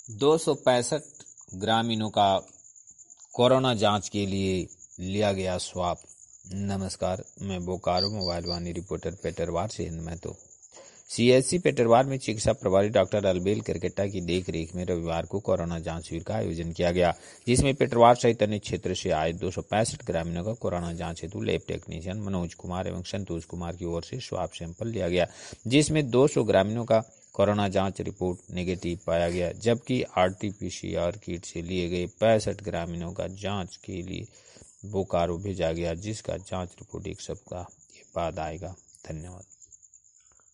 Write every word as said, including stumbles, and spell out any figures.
दो सौ पैंसठ ग्रामीणों का कोरोना जांच के लिए लिया गया स्वाब। नमस्कार, मैं बोकारो मोबाइल वानी रिपोर्टर पेटरवार से मैं तो सीएचसी पेटरवार में चिकित्सा प्रभारी डॉक्टर अलबेल करकेटा की देखरेख में रविवार को कोरोना जांच शिविर का आयोजन किया गया, जिसमें पेटरवार सहित अन्य क्षेत्र से आए दो सौ पैंसठ ग्रामीणों का कोरोना जांच हेतु लैब टेक्नीशियन मनोज कुमार एवं संतोष कुमार की ओर से स्वाब सैंपल लिया गया, जिसमें दो सौ ग्रामीणों का कोरोना जांच रिपोर्ट नेगेटिव पाया गया, जबकि आरटीपीसीआर किट से लिए गए पैंसठ ग्रामीणों का जांच के लिए बोकारो भेजा गया, जिसका जांच रिपोर्ट एक सप्ताह के बाद आएगा। धन्यवाद।